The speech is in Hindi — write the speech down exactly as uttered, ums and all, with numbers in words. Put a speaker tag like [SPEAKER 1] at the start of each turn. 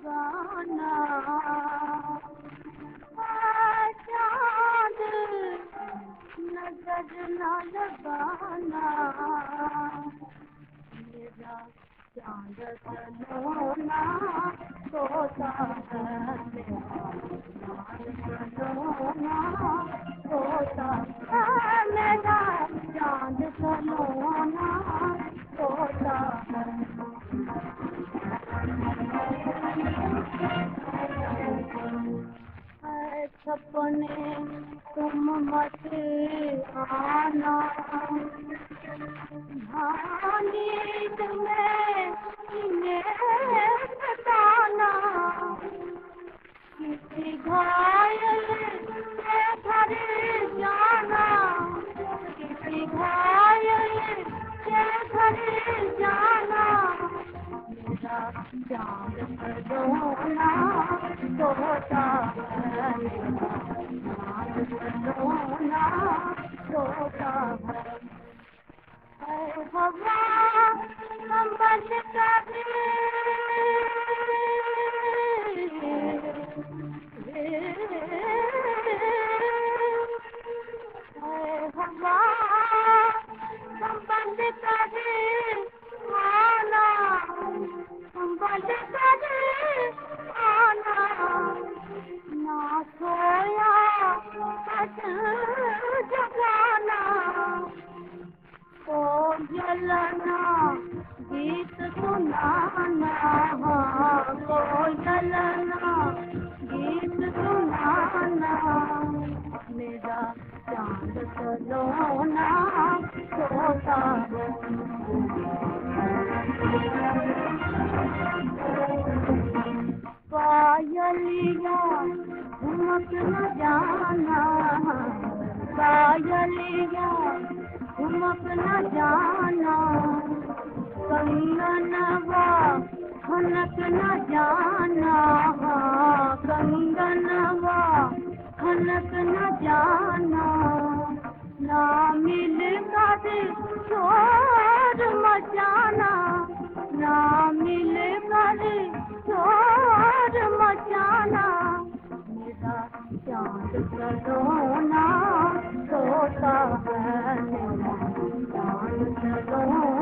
[SPEAKER 1] दीवाना चाँद नजर न लगाना मेरा चाँद सलोना तोता है मेरा चाँद सलोना तोता है मेरा चाँद सलोना तोता है सपने तुम मत आना नींद में इन्हें सताना किसी घायल के घर जाना किसी घायल के घर जाना मेरा चाँद सलोना तोता है मेरा चाँद सलोना तोता है हवा संबंध करे हवा संबंध करे आना संबंध करे आना ना सोया सच जगाना ओ जलना गीत सुनाना को जलना गीत सुनाना मेरा चाँद सलोना तोता पायलिया घुमक न जाना पायलिया घुमक न जाना कंगनवा खनक न जाना कंगनवा खनक न जाना ना मिल कर शोर मचाना ना मिल कर शोर मचाना मेरा चाँद सलोना तोता है मेरा चाँद सलोना